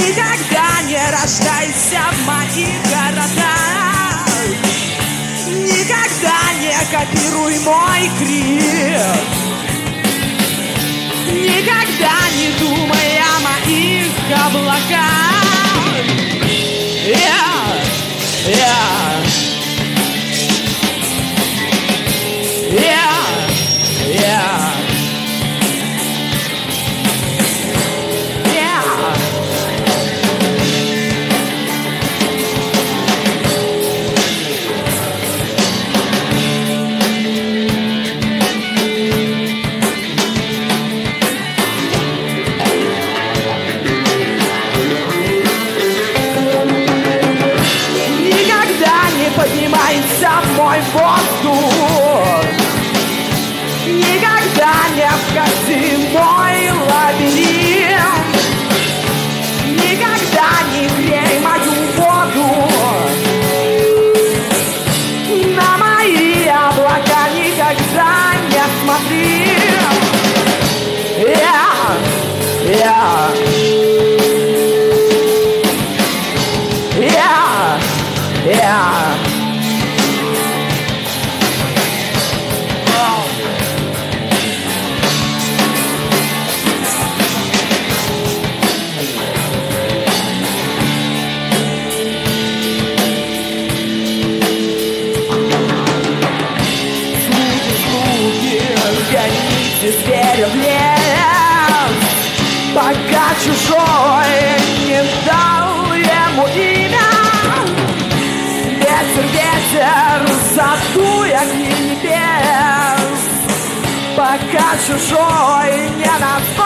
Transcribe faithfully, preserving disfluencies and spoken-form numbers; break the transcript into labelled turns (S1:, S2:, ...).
S1: Никогда не рождайся в моих городах, никогда не копируй мой крик, никогда не думай о моих облаках. Yeah, yeah. Yeah, yeah. Поднимайся в мой воздух, никогда не входи в мой лабиринт, никогда не грей мою воду, на мои облака никогда не смотри. Yeah, yeah. Yeah, yeah. Зверя в лес, пока чужой не дал ему имя. Ветер, ветер, задуй огни небес, пока чужой не назвал